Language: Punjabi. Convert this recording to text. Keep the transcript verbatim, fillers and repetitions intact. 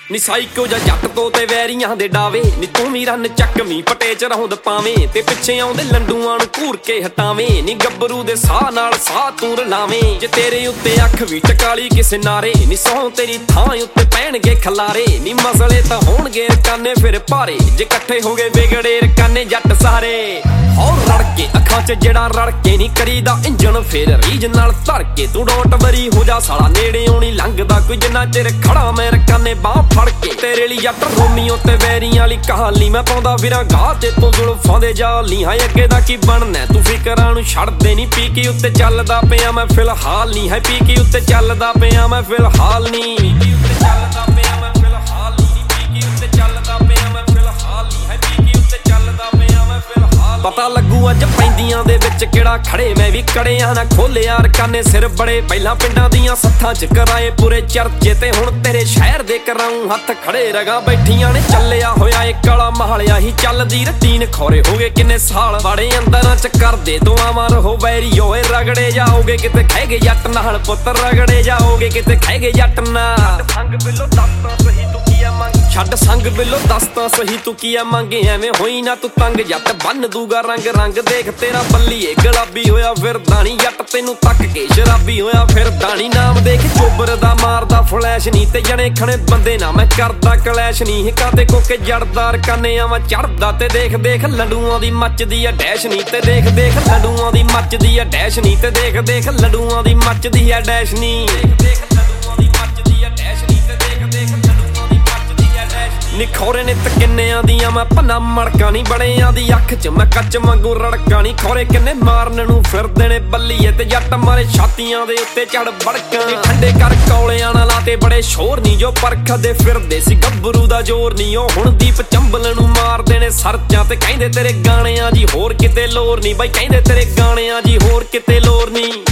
ਨੀ ਸਾਈਕੋ ਜਾਂ ਜੱਟ ਤੋਂ ਤੇ ਵੈਰੀਆਂ ਦੇ ਡਾਵੇ ਨੀ ਤੂੰ ਵੀ ਰੰਨ ਚੱਕਵੀਂ ਪਟੇ ਚ ਰਹੁੰਦ ਪਾਵੇਂ ਤੇ ਪਿੱਛੇ ਆਉਂਦੇ ਲੰਡੂਆਂ ਨੂੰ ਘੂਰ ਕੇ ਹਟਾਵੇਂ ਨੀ ਗੱਭਰੂ ਦੇ ਸਾਹ ਨਾਲ ਸਾਹ ਤੂੰ ਰਲਾਵੇਂ ਜੇ ਤੇਰੇ ਉੱਤੇ ਅੱਖ ਵੀ ਟਕਾਲੀ ਕਿਸੇ ਨਾਰੇ ਨੀ ਸਹੁੰ ਤੇਰੀ ਥਾਂ ਉੱਤੇ ਪੈਣਗੇ ਖਲਾਰੇ ਨੀ ਮਸਲੇ ਤਾਂ ਹੋਣਗੇ ਰਕਾਨੇ ਫਿਰ ਭਾਰੇ ਜੇ ਇਕੱਠੇ ਹੋ ਗਏ ਵਿਗੜੇ ਰਕਾਨੇ ਜੱਟ ਸਾਰੇ ਹੋਰ ਰੜ ਕੇ ਅੱਖਾਂ ਚ ਜਿਹੜਾ ਰੜ ਕੇ ਨੀ ਕਰੀਦਾ ਇੰਜਣ ਫੇਰ ਰੀਜ ਨਾਲ ਧਰ ਕੇ ਤੂੰ ਡੋਟ ਵਰੀ ਹੋ ਜਾ ਸਾਲਾ ਨੇੜੇ ਆਉਣੀ ਲੰਘਦਾ ਕੋਈ ਜਿੰਨਾ ਚਿਰ ਖੜਾ ਮੈਂ ਰਕਾਨੇ ਬਾਹ ਫੜ ਕੇ ਤੇਰੇ ਲਈ ਜੱਟ ਰੋਮੀਓ ਤੇ ਵੈਰੀਆਂ ਵਾਲੀ ਕਹਾਣੀ ਮੈਂ ਪਾਉਂਦਾ ਵੀਰਾਂ ਗਾਹ ਤੇ ਤੂੰ ਜ਼ੁਲਫਾਂ ਦੇ ਜਾਲ ਨੀ ਹੈ ਅੱਗੇ ਦਾ ਕੀ ਬਣਨਾ ਤੂੰ ਫਿਕਰਾਂ ਨੂੰ ਛੱਡਦੇ ਨੀ ਪੀ ਕੇ ਉੱਤੇ ਚੱਲਦਾ ਪਿਆ ਮੈਂ ਫਿਲਹਾਲ ਨੀ ਹੈ ਪੀ ਕੇ ਉੱਤੇ ਚੱਲਦਾ ਪਿਆ ਮੈਂ ਫਿਲਹਾਲ ਨੀ ਪੀ ਕੇ ਉੱਤੇ ਚੱਲਦਾ ਪਿਆ ਮੈਂ ਫਿਲਹਾਲ ਨੀ ਪੀ ਕੇ ਉੱਤੇ ਚੱਲਦਾ ਪਿਆ ਮੈਂ ਫਿਲਹਾਲ ਨੀ ਹੈ ਪੀ ਕੇ ਉੱਤੇ ਚੱਲਦਾ ਪਿਆ ਮੈਂ ਫਿਲਹਾਲ ਪਤਾ ਲੱਗੂ ਅੱਜ ਪੈਂਦੀਆਂ ਦੇ ਵਿੱਚ ਕਿਹੜਾ ਖੜੇ ਮੈਂ ਵੀ ਕੜਿਆਂ ਨਾ ਖੋਲਿਆ ਰਕਾਨੇ ਸਿਰ ਬੜੇ ਪਹਿਲਾਂ ਪਿੰਡਾਂ ਦੀਆਂ ਸੱਥਾਂ ਚ ਕਰਾਏ ਪੂਰੇ ਚਰਚੇ ਤੇ ਹੁਣ ਤੇਰੇ ਸ਼ਹਿਰ ਦੇ ਕਰਾਉਂ ਹੱਥ ਖੜੇ ਰਗਾ ਬੈਠੀਆਂ ਨੇ ਚੱਲਿਆ ਹੋਇਆ ਏ ਕਾਲਾ ਮਹਲਿਆ ਹੀ ਚੱਲਦੀ ਰਟੀਨ ਖੋਰੇ ਹੋ ਗਏ ਕਿੰਨੇ ਸਾਲ ਬੜੇ ਅੰਦਰਾਂ ਚ ਕਰਦੇ ਦੁਆਵਾਂ ਰਹੋ ਵੈਰੀ ਓਏ ਰਗੜੇ ਜਾਓਗੇ ਕਿਤੇ ਖਹਿ ਗਏ ਜੱਟ ਨਾਲ ਪੁੱਤ ਰਗੜੇ ਜਾਓਗੇ ਕਿਤੇ ਖਹਿ ਗਏ ਜੱਟ ਨਾਲ ਸੰਗ ਬਿੱਲੋ ਦੱਸ ਸਹੀ ਤੂੰ ਕੀ ਆ ਮੰਗ ਛੱਡ ਸੰਗ ਬਿੱਲੋ ਦੱਸ ਤਾਂ ਸਹੀ ਤੂੰ ਕੀ ਆ ਮੰਗੇ ਐਵੇਂ ਹੋਈ ਨਾ ਤੂੰ ਤੰਗ ਜੱਟ ਬੰਨ ਦੂਗਾ ਰੰਗ ਰੰਗ ਦੇਖ ਤੇਰਾ ਬੱਲੀਏ ਗੁਲਾਬੀ ਹੋਇਆ ਫਿਰਦਾ ਨੀ ਜੱਟ ਤੈਨੂੰ ਤੱਕ ਕੇ ਸ਼ਰਾਬੀ ਹੋਇਆ ਫਿਰਦਾ ਨੀ ਨਾਮ ਦੇਖ ਚੋਬਰ ਦਾ ਮਾਰਦਾ ਫਲੈਸ਼ ਨੀ ਤੇ ਜਣੇ ਖਣੇ ਬੰਦੇ ਨਾ ਮੈਂ ਕਰਦਾ ਕਲੈਸ਼ ਨੀ ਹਿੱਕਾਂ ਤੇ ਕੋਕੇ ਜੜਦਾ ਰਕਾਨੇ ਆਵਾਂ ਚੜਦਾ ਤੇ ਦੇਖ ਦੇਖ ਲੰਡੂਆਂ ਦੀ ਮੱਚਦੀ ਆ ਡੈਸ਼ ਨੀ ਤੇ ਦੇਖ ਦੇਖ ਲੰਡੂਆਂ ਦੀ ਮੱਚਦੀ ਆ ਡੈਸ਼ ਨੀ ਤੇ ਦੇਖ ਦੇਖ ਲੰਡੂਆਂ ਦੀ ਮੱਚਦੀ ਆ ਡੈਸ਼ ਨੀ ਦੇਖ ਦੇਖ ਲੰਡੂਆਂ ਦੀ ਮੱਚਦੀ ਆ ਡੈਸ਼ ਨੀ ਤੇ ਦੇਖ ਦੇਖ ਲੰਡੂਆਂ ਦੀ ਮੱਚਦੀ ਆ ਡੈਸ਼ ਨੀ ਖੋਰੇ ਨੇ ਤੇ ਕਿੰਨਿਆਂ ਦੀਆਂ ਮੈਂ ਪੰਨਾ ਮੜਕਾਂ ਨੀ ਬੜਿਆਂ ਦੀ ਅੱਖ ਚ ਮੈਂ ਕੱਚ ਵਾਂਗੂ ਰੜਕਾਂ ਨੀ ਖੋਰੇ ਕਿੰਨੇ ਮਾਰਨ ਨੂੰ ਫਿਰਦੇ ਨੇ ਬੱਲੀਏ ਤੇ ਜੱਟ ਮਾਰੇ ਛਾਤੀਆਂ ਦੇ ਉੱਤੇ ਚੜ ਬੜਕਾਂ ਠੰਡੇ ਕਰ ਕੌਲਿਆਂ ਨਾਲ ਲਾਤੇ ਬੜੇ ਸ਼ੋਰ ਨੀ ਜੋ ਪਰਖਦੇ ਫਿਰਦੇ ਸੀ ਗੱਭਰੂ ਦਾ ਜ਼ੋਰ ਨੀ ਉਹ ਹੁਣ ਦੀਪ ਚੰਬਲ ਨੂੰ ਮਾਰਦੇ ਨੇ ਸਰਚਾਂ ਤੇ ਕਹਿੰਦੇ ਤੇਰੇ ਗਾਣਿਆਂ ਜੀ ਹੋਰ ਕਿਤੇ ਲੋਰ ਨੀ ਬਾਈ ਕਹਿੰਦੇ ਤੇਰੇ ਗਾਣਿਆਂ ਜੀ ਹੋਰ ਕਿਤੇ ਲੋਰ ਨੀ